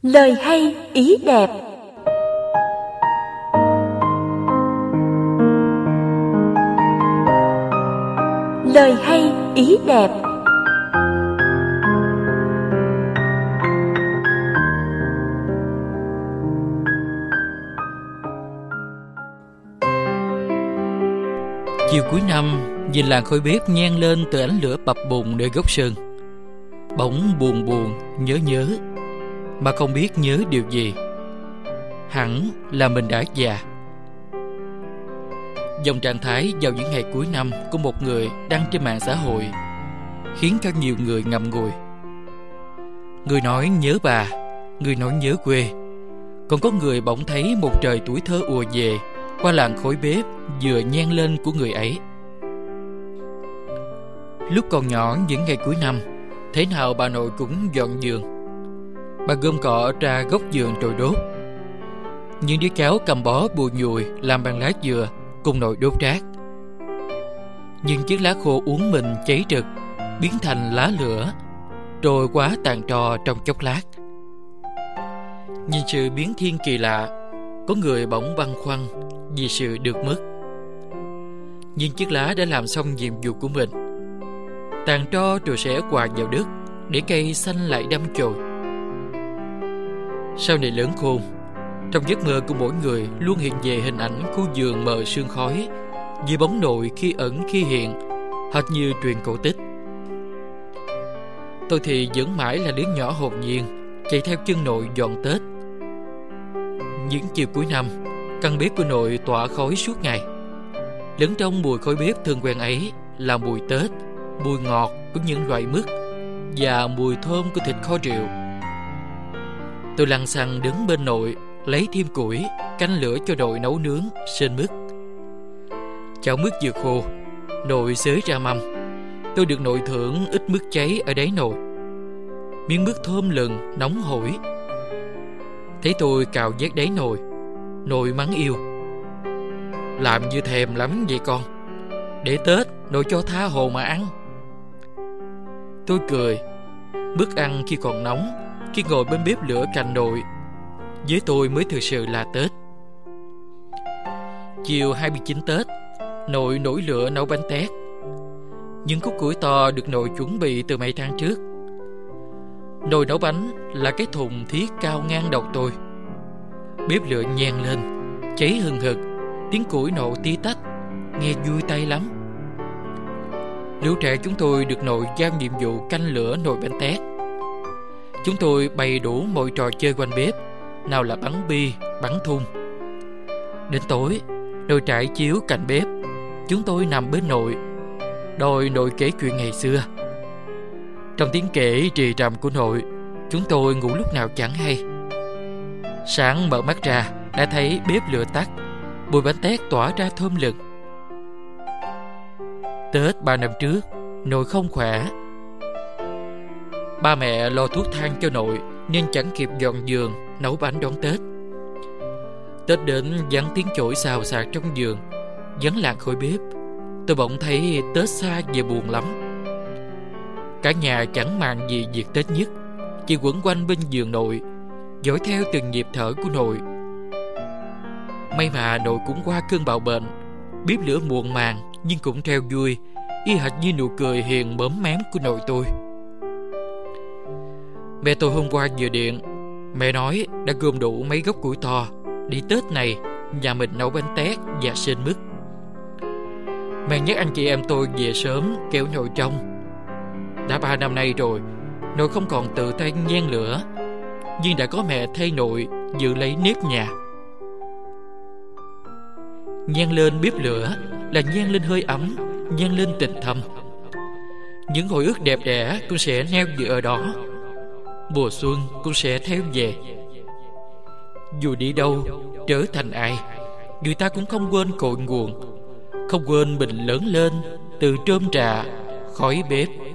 Lời hay ý đẹp. Lời hay ý đẹp. Chiều cuối năm, nhìn làn khói bếp nhen lên từ ánh lửa bập bùng nơi góc sân, bỗng buồn buồn nhớ mà không biết nhớ điều gì. Hẳn là mình đã già. Dòng trạng thái vào những ngày cuối năm của một người đăng trên mạng xã hội khiến cho nhiều người ngậm ngùi. Người nói nhớ bà, người nói nhớ quê, còn có người bỗng thấy một trời tuổi thơ ùa về qua làn khói bếp vừa nhen lên của người ấy. Lúc còn nhỏ những ngày cuối năm, thế nào bà nội cũng dọn giường. Bà gom cọ ra góc giường rồi đốt. Những đứa cháu cầm bó bùi nhùi làm bằng lá dừa cùng nội đốt rác. Những chiếc lá khô uốn mình cháy rực biến thành lá lửa, rồi quá tàn trò trong chốc lát. Nhìn sự biến thiên kỳ lạ, có người bỗng băn khoăn vì sự được mất. Nhưng chiếc lá đã làm xong nhiệm vụ của mình. Tàn tro rồi sẽ quà vào đất để cây xanh lại đâm chồi. Sau này lớn khôn, trong giấc mơ của mỗi người luôn hiện về hình ảnh khu vườn mờ sương khói, vì bóng nội khi ẩn khi hiện, hệt như truyền cổ tích. Tôi thì vẫn mãi là đứa nhỏ hồn nhiên, chạy theo chân nội dọn Tết. Những chiều cuối năm, căn bếp của nội tỏa khói suốt ngày. Lẫn trong mùi khói bếp thân quen ấy là mùi Tết, mùi ngọt của những loại mứt và mùi thơm của thịt kho rượu. Tôi lăng xăng đứng bên nội, lấy thêm củi, canh lửa cho nội nấu nướng, sên mứt. Chảo mứt vừa khô, nội xới ra mâm. Tôi được nội thưởng ít mứt cháy ở đáy nồi. Miếng mứt thơm lừng, nóng hổi. Thấy tôi cào vét đáy nồi, nội mắng yêu: "Làm như thèm lắm vậy con. Để Tết nội cho tha hồ mà ăn." Tôi cười. Mứt ăn khi còn nóng, khi ngồi bên bếp lửa cạnh nội, với tôi mới thực sự là Tết. Chiều 29 Tết, nội nổi lửa nấu bánh tét. Những khúc củi to được nội chuẩn bị từ mấy tháng trước. Nồi nấu bánh là cái thùng thiết cao ngang đầu tôi. Bếp lửa nhen lên, cháy hừng hực, tiếng củi nổ tí tách, nghe vui tay lắm. Lũ trẻ chúng tôi được nội giao nhiệm vụ canh lửa nồi bánh tét. Chúng tôi bày đủ mọi trò chơi quanh bếp, nào là bắn bi, bắn thun. Đến tối, nội trải chiếu cạnh bếp, chúng tôi nằm bên nội, đòi nội kể chuyện ngày xưa. Trong tiếng kể rì rầm của nội, chúng tôi ngủ lúc nào chẳng hay. Sáng mở mắt ra, đã thấy bếp lửa tắt, mùi bánh tét tỏa ra thơm lừng. Tết 3 năm trước, nội không khỏe. Ba mẹ lo thuốc thang cho nội nên chẳng kịp dọn giường, nấu bánh đón Tết. Tết đến vắng tiếng chổi xào xạc trong giường, vắng làn khói bếp. Tôi bỗng thấy Tết xa về buồn lắm. Cả nhà chẳng màng gì việc Tết nhất, chỉ quẩn quanh bên giường nội, dõi theo từng nhịp thở của nội. May mà nội cũng qua cơn bạo bệnh. Bếp lửa muộn màng nhưng cũng treo vui, y hệt như nụ cười hiền mớm mém của nội tôi. Mẹ tôi hôm qua vừa điện. Mẹ nói đã gom đủ mấy gốc củi to để Tết này nhà mình nấu bánh tét và sên mứt. Mẹ nhắc anh chị em tôi về sớm kéo nội trông. Đã 3 năm nay rồi, nội không còn tự tay nhen lửa, nhưng đã có mẹ thay nội giữ lấy nếp nhà. Nhen lên bếp lửa là nhen lên hơi ấm, nhen lên tình thâm. Những hồi ức đẹp đẽ cũng sẽ neo giữ ở đó. Mùa xuân cũng sẽ theo về. Dù đi đâu, trở thành ai, người ta cũng không quên cội nguồn, không quên mình lớn lên từ trơm trà, khói bếp.